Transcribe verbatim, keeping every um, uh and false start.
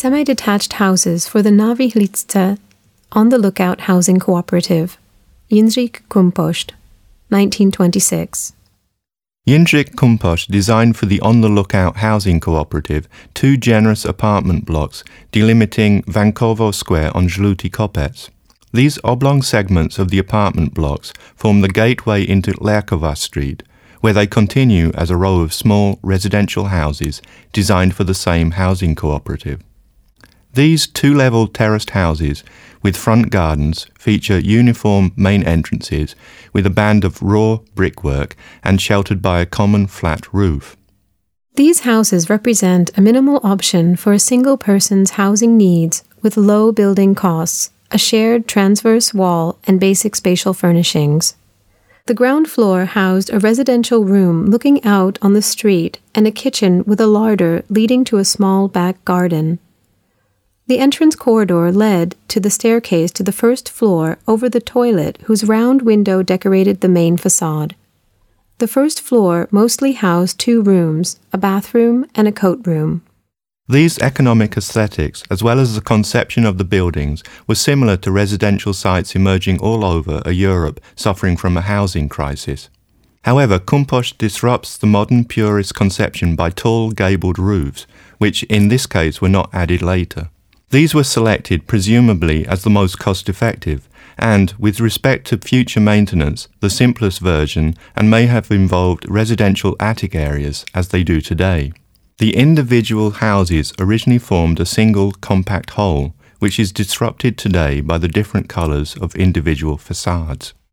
semi-detached houses for the Nowy Hlídce On the Lookout Housing Cooperative. Jindřich Kumpost, nineteen twenty-six. Jindřich Kumpost designed for the On the Lookout Housing Cooperative two generous apartment blocks delimiting Vankovo Square on Žlutý Kopec. These oblong segments of the apartment blocks form the gateway into Lerkova Street, where they continue as a row of small residential houses designed for the same housing cooperative. These two-level terraced houses with front gardens feature uniform main entrances with a band of raw brickwork and sheltered by a common flat roof. These houses represent a minimal option for a single person's housing needs with low building costs, a shared transverse wall, and basic spatial furnishings. The ground floor housed a residential room looking out on the street and a kitchen with a larder leading to a small back garden. The entrance corridor led to the staircase to the first floor over the toilet whose round window decorated the main facade. The first floor mostly housed two rooms, a bathroom and a coat room. These economic aesthetics, as well as the conception of the buildings, were similar to residential sites emerging all over a Europe suffering from a housing crisis. However, Kumpost disrupts the modern purist conception by tall gabled roofs, which in this case were not added later. These were selected presumably as the most cost-effective and, with respect to future maintenance, the simplest version, and may have involved residential attic areas as they do today. The individual houses originally formed a single compact whole, which is disrupted today by the different colours of individual facades.